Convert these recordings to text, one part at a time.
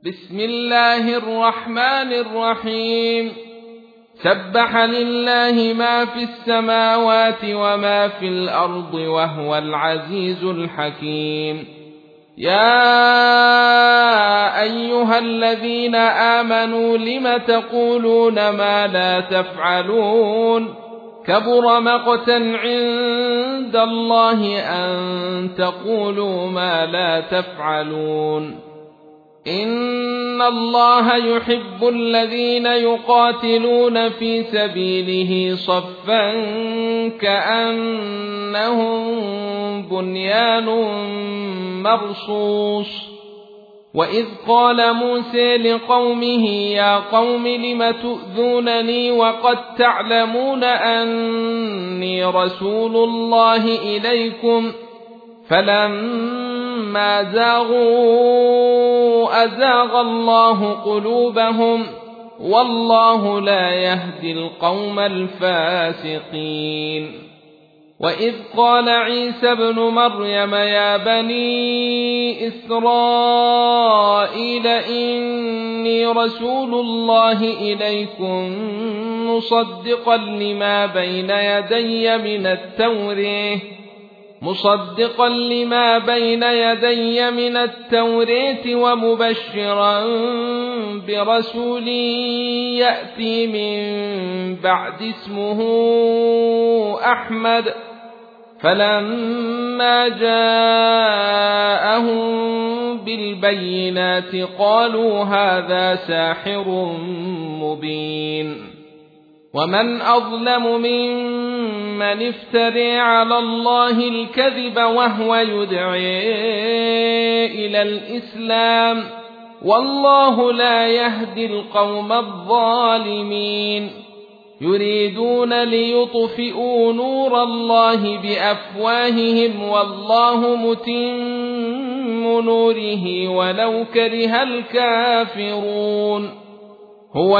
بسم الله الرحمن الرحيم سبح لله ما في السماوات وما في الأرض وهو العزيز الحكيم. يا أيها الذين آمنوا لم تقولون ما لا تفعلون كبر مقتا عند الله أن تقولوا ما لا تفعلون. إن الله يحب الذين يقاتلون في سبيله صفا كأنهم بنيان مرصوص. وإذ قال موسى لقومه يا قوم لم تؤذونني وقد تعلمون أني رسول الله إليكم فلما زاغوا أزاغ الله قلوبهم والله لا يهدي القوم الفاسقين. وإذ قال عيسى ابن مريم يا بني إسرائيل إني رسول الله إليكم مصدقا لما بين يدي من التوراة ومبشرا برسول يأتي من بعد اسمه أحمد. فلما جاءهم بالبينات قالوا هذا ساحر مبين. ومن أظلم ممن افترى على الله الكذب وهو يدعي إلى الإسلام والله لا يهدي القوم الظالمين. يريدون ليطفئوا نور الله بأفواههم والله متم نوره ولو كره الكافرون. هو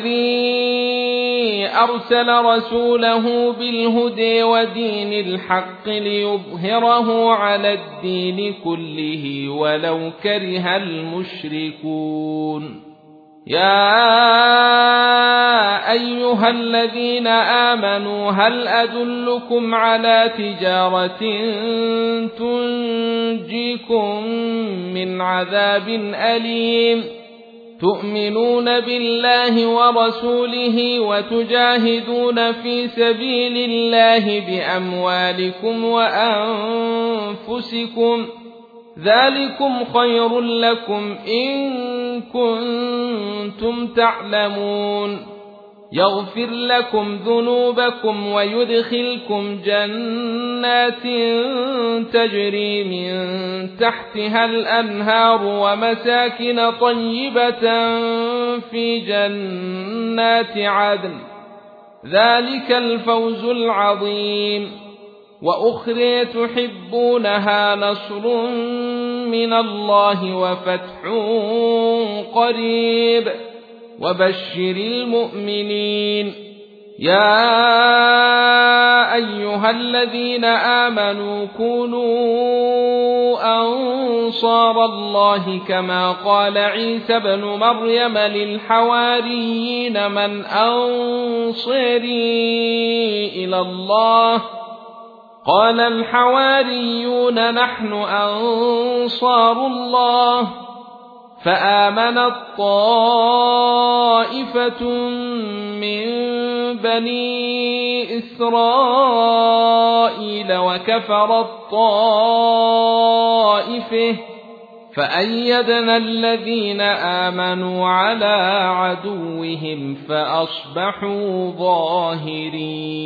الذي أرسل رسوله بالهدى ودين الحق ليظهره على الدين كله ولو كره المشركون. يا أيها الذين آمنوا هل أدلكم على تجارة تنجيكم من عذاب أليم تؤمنون بالله ورسوله وتجاهدون في سبيل الله بأموالكم وأنفسكم ذلكم خير لكم إن كنتم تعلمون. يغفر لكم ذنوبكم ويدخلكم جنات تجري من تحتها الأنهار ومساكن طيبة في جنات عدن ذلك الفوز العظيم. وأخرى تحبونها نصر من الله وفتح قريب وبشر المؤمنين. يا أيها الذين آمنوا كونوا أنصار الله كما قال عيسى ابن مريم للحواريين من أنصاري إلى الله قال الحواريون نحن أنصار الله. فآمنت طائفة من بني إسرائيل وكفرت طائفة فأيدنا الذين آمنوا على عدوهم فأصبحوا ظاهرين.